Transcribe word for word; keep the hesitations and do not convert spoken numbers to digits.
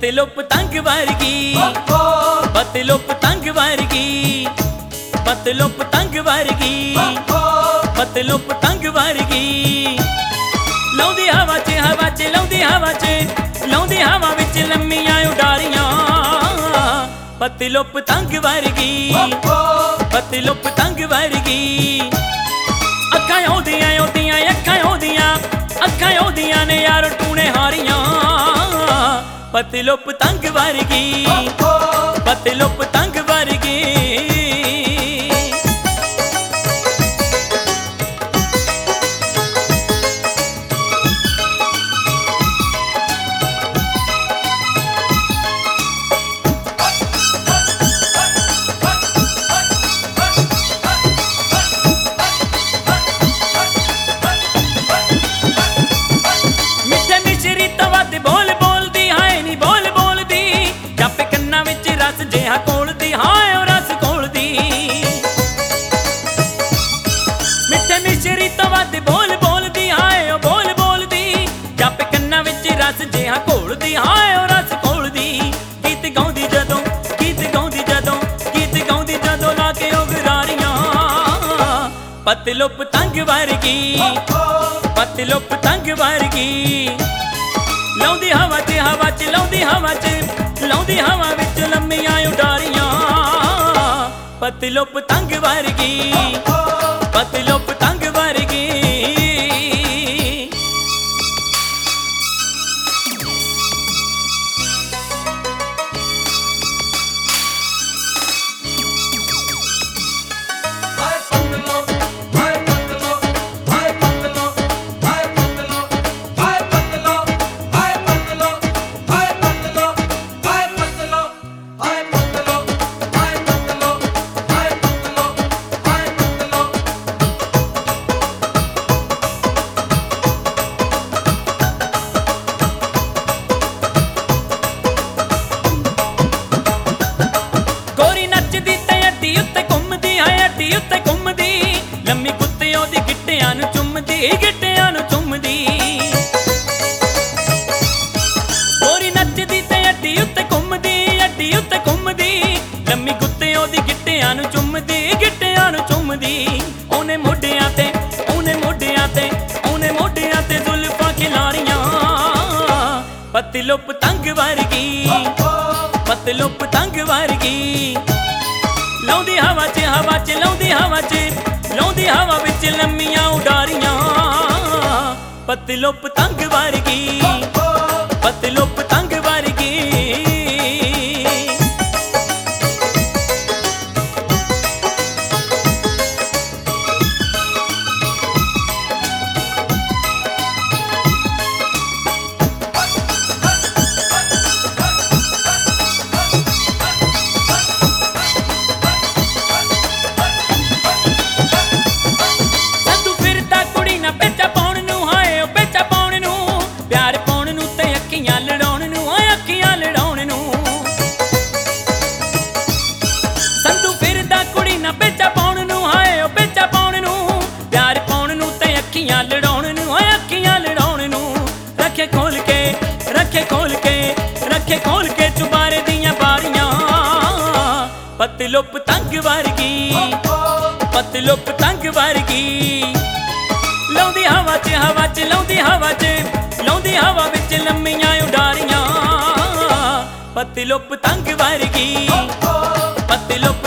ਪਤਲੋ ਪਤੰਗ ਵਰਗੀ, ਪਤਲੋ ਪਤੰਗ ਵਰਗੀ, ਪਤਲੋ ਪਤੰਗ ਵਰਗੀ, ਪਤਲੋ ਪਤੰਗ ਵਰਗੀ। ਲਾਉਂਦੀ ਹਵਾ 'ਚ ਹਵਾ 'ਚ ਲਾਉਂਦੀ ਹਵਾ 'ਚ ਲਾਉਂਦੀ ਹਵਾ ਵਿੱਚ ਲੰਮੀਆਂ ਉਡਾਰੀਆਂ। ਪਤਲੋ ਪਤੰਗ ਵਰਗੀ, ਪਤਲੋ ਪਤੰਗ ਵਰਗੀ। ਅੱਖਾਂ ਉਹਦੀਆਂ ਉਹਦੀਆਂ ਅੱਖਾਂ ਉਹਦੀਆਂ ਅੱਖਾਂ ਉਹਦੀਆਂ ਨੇ ਯਾਰ ਟੂਣੇ ਹਾਰੀਆਂ। ਪਤਲੋ ਪਤੰਗ ਵਰਗੀ, ਪਤਲੋ ਪਤੰਗ ਵਰਗੀ। ਜਿਹਾ ਕੋਲਦੀ ਹਾਏ ਉਹ ਰਸ ਕੋਲਦੀ, ਮਿੱਠੇ ਮਿਸ਼ਰੀ ਤੋਂ ਵੱਧ ਬੋਲ ਬੋਲਦੀ ਹਾਏ ਉਹ ਬੋਲ ਬੋਲਦੀ। ਜੱਪ ਕੰਨਾਂ ਵਿੱਚ ਰਸ ਜਿਹਾ ਘੋਲਦੀ ਹਾਏ ਉਹ ਰਸ ਘੋਲਦੀ। ਗੀਤ ਗਾਉਂਦੀ ਜਦੋਂ ਗੀਤ ਗਾਉਂਦੀ ਜਦੋਂ ਗੀਤ ਗਾਉਂਦੀ ਜਦੋਂ ਲਾ ਕੇ ਉਹ ਗਰਾਰੀਆਂ। ਪਤਲੋ ਪਤੰਗ ਵਰਗੀ, ਪਤਲੋ ਪਤੰਗ ਵਰਗੀ। ਲਾਉਂਦੀ ਹਵਾ 'ਚ ਹਵਾ 'ਚ ਲਾਉਂਦੀ ਹਵਾ 'ਚ ਲਾਉਂਦੀ ਹਵਾ ਵਿੱਚ ਲੰਮੀਆਂ ਉਡਾਰੀਆਂ। ਪਤਲੋ ਪਤੰਗ ਵਰਗੀ, ਪਤਲੋ ਪਤੰਗ ਵਰਗੀ। ਉੱਤੇ ਘੁੰਮਦੀ ਲੰਮੀ ਕੁੱਤੇ ਉਹਦੀ ਗਿੱਟਿਆਂ ਨੂੰ ਚੁੰਮਦੀ ਗਿੱਟਿਆਂ ਨੂੰ ਚੁੰਮਦੀ। ਗੋਰੀ ਨੱਚਦੀ ਤੇ ਅੱਡੀ ਉੱਤੇ ਘੁੰਮਦੀ ਅੱਡੀ ਉੱਤੇ ਘੁੰਮਦੀ ਲੰਮੀ ਕੁੱਤੇ ਉਹਦੀ ਗਿੱਟਿਆਂ ਨੂੰ ਚੁੰਮਦੀ ਗਿੱਟਿਆਂ ਨੂੰ ਚੁੰਮਦੀ। ਉਹਨੇ ਮੋਢਿਆਂ ਤੇ ਉਹਨੇ ਮੋਢਿਆਂ ਤੇ ਉਹਨੇ ਮੋਢਿਆਂ ਤੇ ਜ਼ੁਲਫਾਂ ਖਿਲਾਰੀਆਂ। ਪਤਲੋ ਪਤੰਗ ਵਰਗੀ, ਪਤਲੋ ਪਤੰਗ ਵਰਗੀ। ਲਾਉਂਦੀ ਹਵਾ 'ਚ ਹਵਾ 'ਚ ਲਾਉਂਦੀ ਹਵਾ 'ਚ ਲਾਉਂਦੀ ਹਵਾ ਵਿੱਚ ਲੰਮੀਆਂ ਉਡਾਰੀਆਂ। ਪਤਲੋ ਪਤੰਗ ਵਰਗੀ, ਪਤਲੋ ਪਤੰਗ ਵਰਗੀ। ਰੱਖੇ ਖੋਲ ਕੇ ਰੱਖੇ ਖੋਲ ਕੇ ਰੱਖੇ ਖੋਲ ਕੇ ਚੁਬਾਰੇ ਦੀਆਂ ਬਾਰੀਆਂ। ਪਤਲੋ ਪਤੰਗ ਵਰਗੀ, ਪਤਲੋ ਪਤੰਗ ਵਰਗੀ। ਲਾਉਂਦੀ ਹਵਾ 'ਚ ਹਵਾ 'ਚ ਲਾਉਂਦੀ ਹਵਾ 'ਚ ਲਾਉਂਦੀ ਹਵਾ ਵਿੱਚ ਲੰਮੀਆਂ ਉਡਾਰੀਆਂ। ਪਤਲੋ ਪਤੰਗ ਵਰਗੀ, ਪਤਲੋ